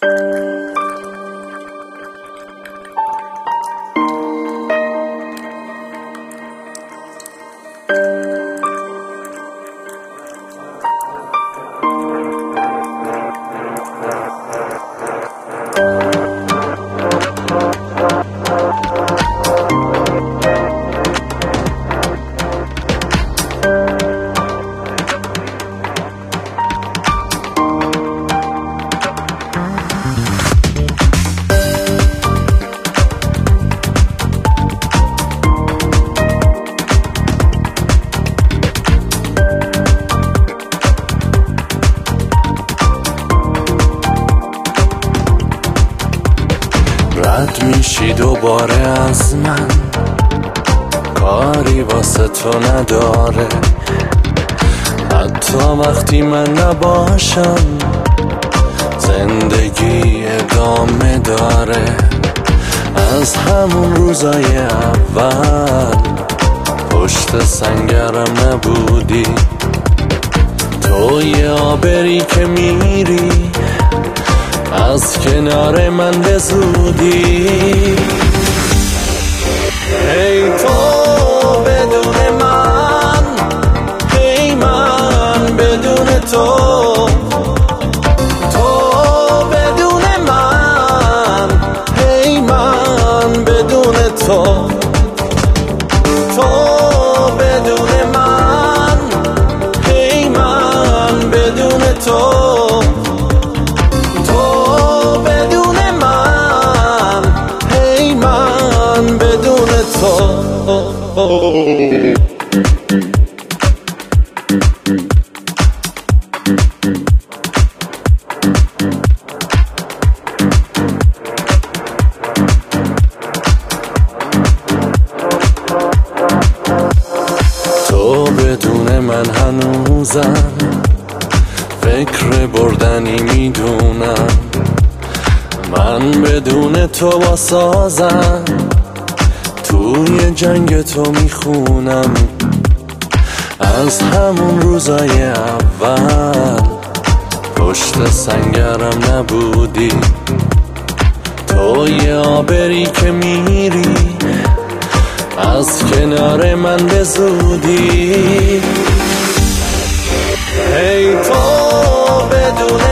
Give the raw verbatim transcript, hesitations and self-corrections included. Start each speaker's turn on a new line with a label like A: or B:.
A: رد میشی دوباره از من، کاری واسه تو نداره، حتی وقتی من نباشم زندگی ادامه داره. از همون روزای اول پشت سنگرم نبودی، تو یه آبری که میری از کنار من به زودی. ای تو بدون من، ای من بدون تو، تو بدون من، ای من بدون تو، تو بدون من، ای من بدون تو، تو بدون من هنوزم فکر بردنی میدونم، من بدون تو با سازم توی جنگ تو میخونم. از همون روزای اول پشت سنگرم نبودی، تو یه آبری که میری از کنار من به زودی. ای تو بدون